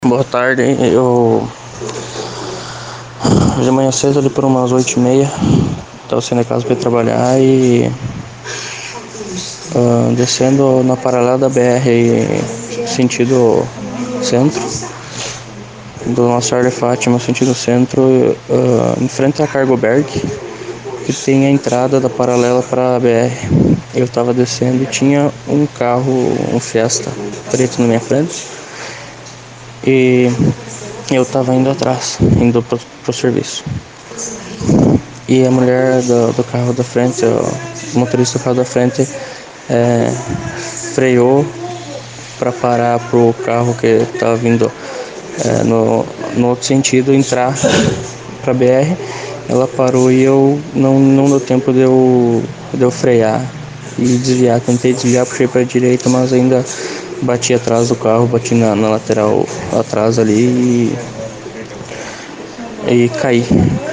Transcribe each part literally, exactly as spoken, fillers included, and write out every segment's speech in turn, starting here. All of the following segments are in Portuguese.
Boa tarde, eu de manhã cedo ali por umas oito e meia estava saindo da casa para ir trabalhar e uh, descendo na paralela da B R sentido centro, do Nossa Senhora de Fátima sentido centro, uh, em frente à Cargoberg, que tem a entrada da paralela para a B R. Eu estava descendo e tinha um carro, um Fiesta preto na minha frente e eu estava indo atrás, indo pro, pro serviço. E a mulher do, do carro da frente, o motorista do carro da frente, é, freou para parar pro carro que estava vindo é, no, no outro sentido entrar para B R. Ela parou e eu não, não deu tempo de eu, de eu frear e desviar. Tentei desviar, puxei para a direita, mas ainda bati atrás do carro, bati na, na lateral atrás ali e, e caí.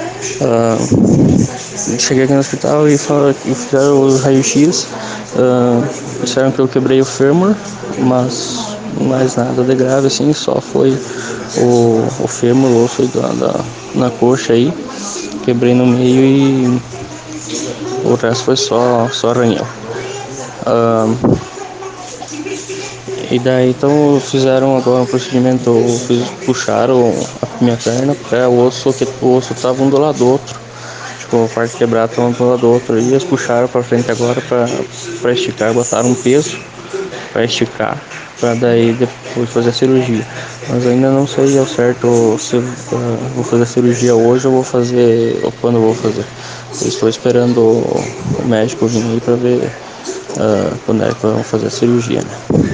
Uh, cheguei aqui no hospital e, falaram, e fizeram o raio-x, uh, disseram que eu quebrei o fêmur, mas mais nada de grave assim, só foi o, o fêmur, o osso da, da, na coxa aí, quebrei no meio e o resto foi só, só arranhão. Uh, E daí então fizeram agora um procedimento, fiz, puxaram a minha perna para o osso, que o osso tava um do lado do outro. Tipo, a parte quebrada tava um do lado do outro. E eles puxaram para frente agora para esticar, botaram um peso para esticar, para daí depois fazer a cirurgia. Mas ainda não sei ao certo se uh, vou fazer a cirurgia hoje ou vou fazer, ou quando eu vou fazer. Eu estou esperando o médico vir aí para ver uh, quando é que vão fazer a cirurgia, né?